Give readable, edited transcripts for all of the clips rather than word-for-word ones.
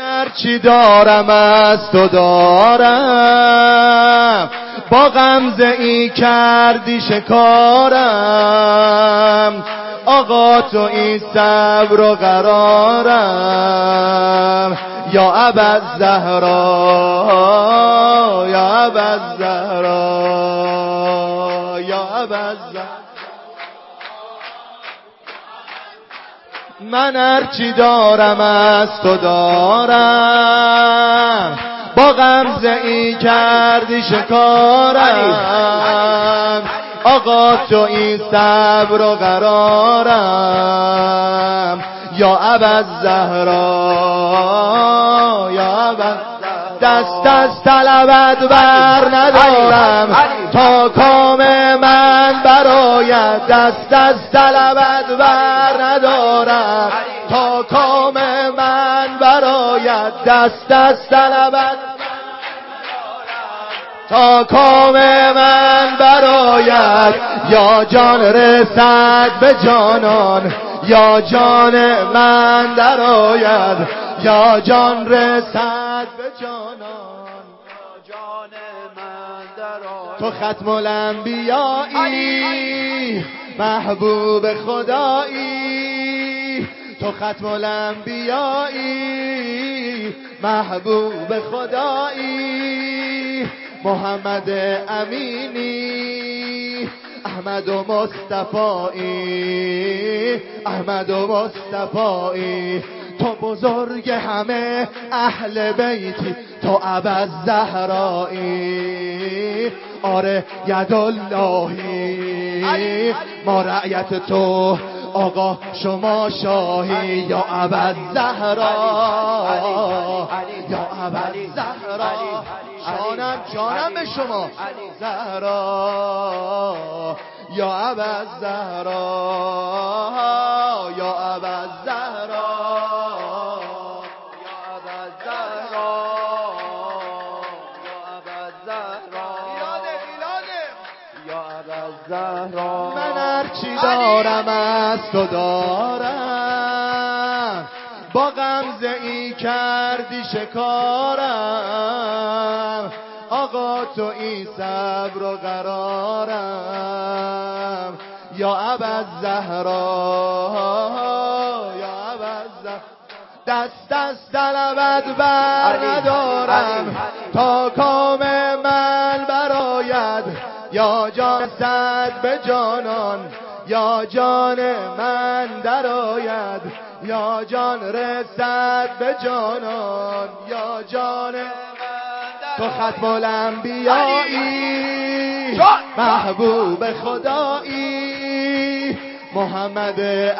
هرچی دارم از تو دارم، با غمزه ای کردی شکارم، آقا تو این صبر و قرارم، یا ابوالزهرا یا ابوالزهرا یا ابوالزهرا. من هرچی دارم از تو دارم، با غمزه ای کردی شکارم، آقا تو این صبر و قرارم، یا ابوالزهرا یا ابوالزهرا. دست از طلبت بر ندارم تا کام من برآید، دست از طلبت بر ندارم تا کام من برآید، دست از طلبت تا کام من برآید، یا جان رسد به جانان، یا جان من درآید، یا جان رسد به جانان، یا جان من درآید. تو ختم الانبیایی محبوب خدایی، تو ختم الانبیایی محبوب خدایی، محمد امینی احمد و مصطفایی، احمد و مصطفایی. تو بزرگ همه اهل بیتی، تو ابوالزهرایی، آره یداللهی، ما رعیت تو آقا شما شاهی، یا ابوالزهرا یا ابوالزهرا. جانم به شما زهرا، یا ابوالزهرا یا ابوالزهرا یا ابوالزهرا یا ابوالزهرا یا ابوالزهرا. من هرچی دارم از تو دارم، با غمزه ای کردی شکارم، آقا تو این صبر و قرارم، یا ابوالزهرا یا ابوالزهرا. دست از طلبت بر ندارم تا کام من برآید، یا جان رسد به جانان، یا جان من درآید، یا جان رسد به جانان، یا جان من. تو ختم الانبیایی محبوب خدایی، محمد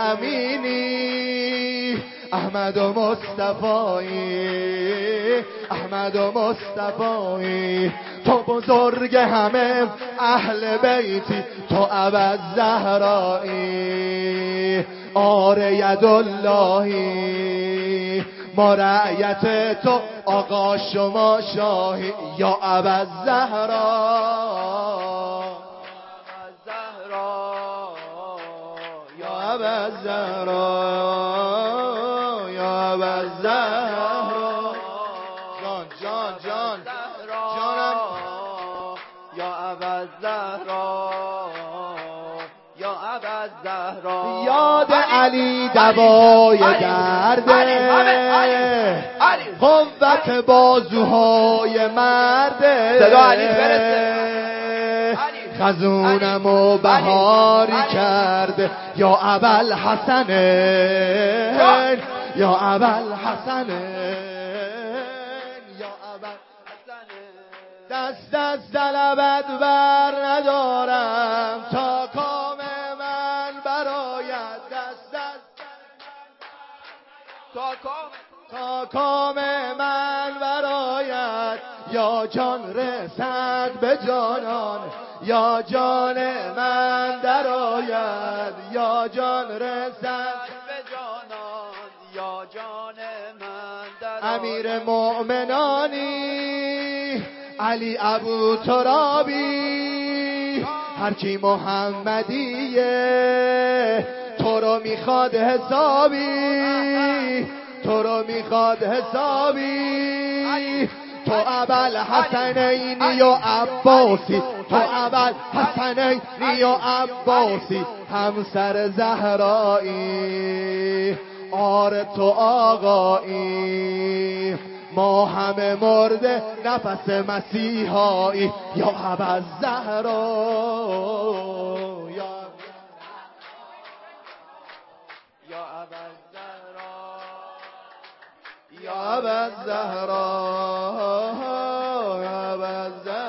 امینی احمد و مصطفایی، احمد و مصطفایی. تو بزرگ همه اهل بیتی، تو ابوالزهرایی، آره یداللهی، ما رعیت تو آقا شما شاهی، یا ابوالزهرا یا ابوالزهرا یا ابوالزهرا. جان جانم یا ابوالزهرا یا ابوالزهرا. یاد علی دوای درده، قوت بازوهای مرده، صدا علی برسه. خزونم و بهاری کرده، یا ابوالحسن یا ابوالحسن یا ابوالحسن. دست از طلبت بر ندارم تا کام من برآید، دست از تا کام من برآید، یا جان رسد به جانان، یا جان من درآید، یا جان رسد به جانان، یا جان من درآید. امیر مؤمنانی علی ابو ترابی، هر کی محمدیه تو رو میخواد حسابی، تو رو میخواد حسابی. تو اول حسنینی و عباسی، تو اول حسنینی و عباسی، همسر زهرایی، آره تو آقایی، ما همه مرده نفس مسیحایی. یا ابوالزهرا یا ابوالزهرا یا ابوالزهرا یا ابوالزهرا